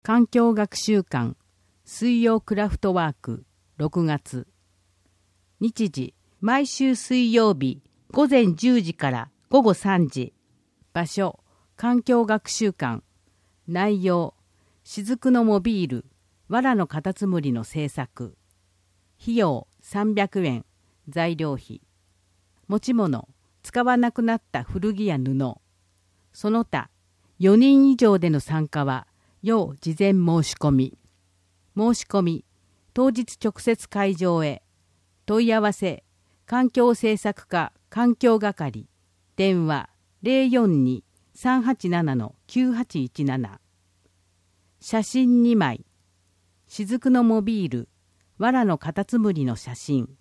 環境学習館水曜クラフトワーク6月。日時、毎週水曜日午前10時から午後3時。場所、環境学習館。内容、雫のモビール、藁のカタツムリの制作。費用300円、材料費。持ち物、使わなくなった古着や布。その他、4人以上での参加は、要事前申し込み。申し込み、当日直接会場へ。問い合わせ、環境政策課環境係。電話042-387-9817。写真2枚。雫のモビール、藁のカタツムリの写真。